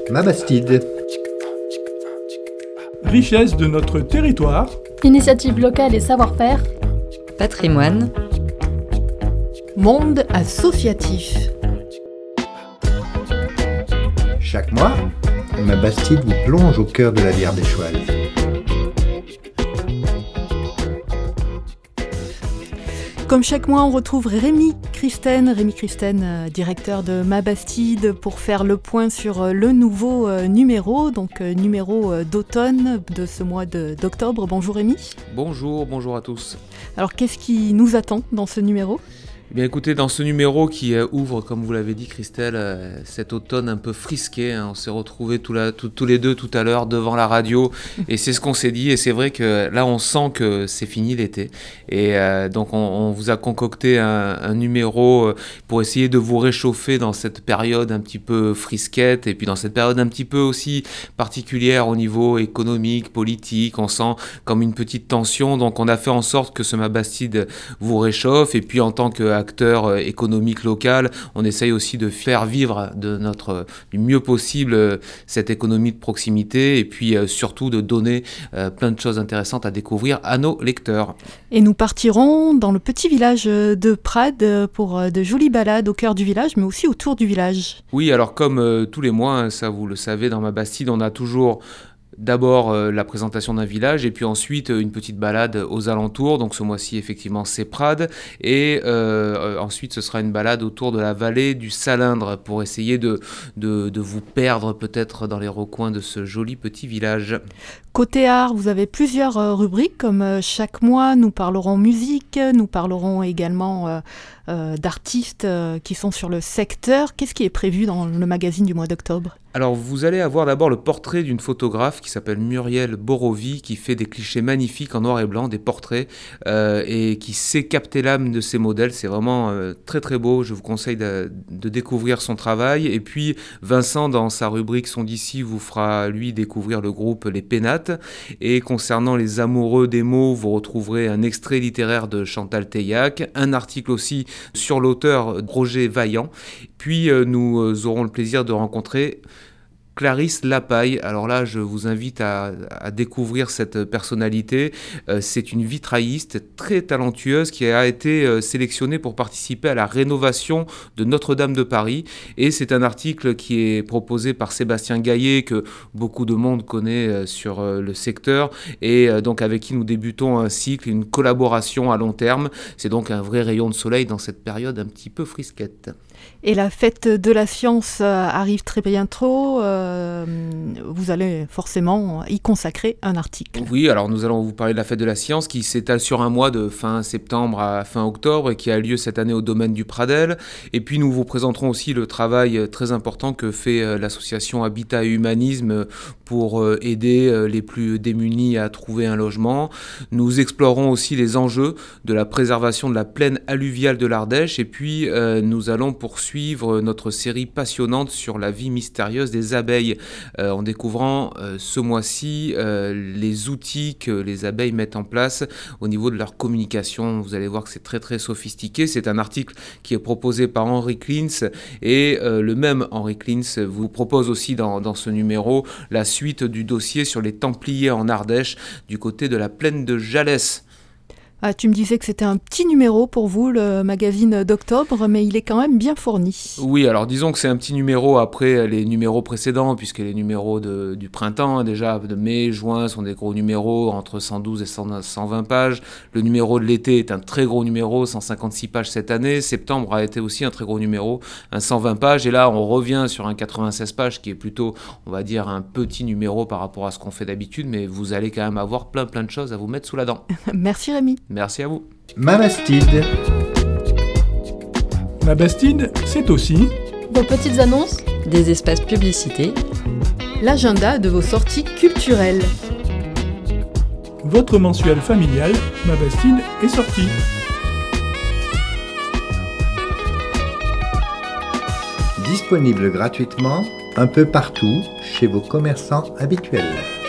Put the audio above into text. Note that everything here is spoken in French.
Ma Bastide. Richesse de notre territoire. Initiatives locales et savoir-faire. Patrimoine. Monde associatif. Chaque mois, Ma Bastide vous plonge au cœur de la vie ardéchoise. Comme chaque mois, on retrouve Rémi Christen, directeur de Ma Bastide, pour faire le point sur le nouveau numéro, donc numéro d'automne de ce mois d'octobre. Bonjour Rémi. Bonjour à tous. Alors qu'est-ce qui nous attend dans ce numéro ? Eh bien écoutez, dans ce numéro qui ouvre, comme vous l'avez dit Christelle, cet automne un peu frisqué, on s'est retrouvés tous les deux tout à l'heure devant la radio et c'est ce qu'on s'est dit, et c'est vrai que là on sent que c'est fini l'été, et donc on vous a concocté un numéro pour essayer de vous réchauffer dans cette période un petit peu frisquette, et puis dans cette période un petit peu aussi particulière au niveau économique, politique. On sent comme une petite tension, donc on a fait en sorte que ce Ma Bastide vous réchauffe, et puis en tant que acteur économique local, on essaye aussi de faire vivre du mieux possible cette économie de proximité, et puis surtout de donner plein de choses intéressantes à découvrir à nos lecteurs. Et nous partirons dans le petit village de Prades pour de jolies balades au cœur du village, mais aussi autour du village. Oui, alors comme tous les mois, ça vous le savez, dans Ma Bastide, on a toujours d'abord la présentation d'un village, et puis ensuite une petite balade aux alentours. Donc ce mois-ci effectivement c'est Prades, et ensuite ce sera une balade autour de la vallée du Salindre pour essayer de vous perdre peut-être dans les recoins de ce joli petit village. Côté art, vous avez plusieurs rubriques, comme chaque mois nous parlerons musique, nous parlerons également d'artistes qui sont sur le secteur. Qu'est-ce qui est prévu dans le magazine du mois d'octobre ? Alors vous allez avoir d'abord le portrait d'une photographe qui s'appelle Muriel Borovi, qui fait des clichés magnifiques en noir et blanc, des portraits, et qui sait capter l'âme de ses modèles. C'est vraiment très très beau, je vous conseille de découvrir son travail. Et puis Vincent, dans sa rubrique Son d'ici, vous fera lui découvrir le groupe Les Pénates. Et concernant les amoureux des mots, vous retrouverez un extrait littéraire de Chantal Teillac, un article aussi sur l'auteur Roger Vaillant. Puis nous aurons le plaisir de rencontrer Clarisse Lapaille. Alors là, je vous invite à découvrir cette personnalité. C'est une vitrailliste très talentueuse qui a été sélectionnée pour participer à la rénovation de Notre-Dame de Paris. Et c'est un article qui est proposé par Sébastien Gaillet, que beaucoup de monde connaît sur le secteur, et donc avec qui nous débutons un cycle, une collaboration à long terme. C'est donc un vrai rayon de soleil dans cette période un petit peu frisquette. Et la fête de la science arrive très bientôt. Vous allez forcément y consacrer un article. Oui, alors nous allons vous parler de la fête de la science qui s'étale sur un mois, de fin septembre à fin octobre, et qui a lieu cette année au domaine du Pradel. Et puis nous vous présenterons aussi le travail très important que fait l'association Habitat et Humanisme pour aider les plus démunis à trouver un logement. Nous explorerons aussi les enjeux de la préservation de la plaine alluviale de l'Ardèche, et puis nous allons poursuivre notre série passionnante sur la vie mystérieuse des abeilles, en découvrant ce mois-ci les outils que les abeilles mettent en place au niveau de leur communication. Vous allez voir que c'est très très sophistiqué. C'est un article qui est proposé par Henri Klins, et le même Henri Klins vous propose aussi dans ce numéro la suite du dossier sur les Templiers en Ardèche, du côté de la plaine de Jalès. Ah, tu me disais que c'était un petit numéro pour vous, le magazine d'octobre, mais il est quand même bien fourni. Oui, alors disons que c'est un petit numéro après les numéros précédents, puisque les numéros du printemps, déjà de mai, juin, sont des gros numéros, entre 112 et 120 pages. Le numéro de l'été est un très gros numéro, 156 pages cette année. Septembre a été aussi un très gros numéro, un 120 pages. Et là, on revient sur un 96 pages, qui est plutôt, on va dire, un petit numéro par rapport à ce qu'on fait d'habitude, mais vous allez quand même avoir plein de choses à vous mettre sous la dent. Merci Rémi. Merci à vous. Ma Bastide. Ma Bastide, c'est aussi Vos petites annonces, Des espaces publicités. L'agenda de vos sorties culturelles. votre mensuel familial. Ma Bastide est sortie. Disponible gratuitement un peu partout chez vos commerçants habituels.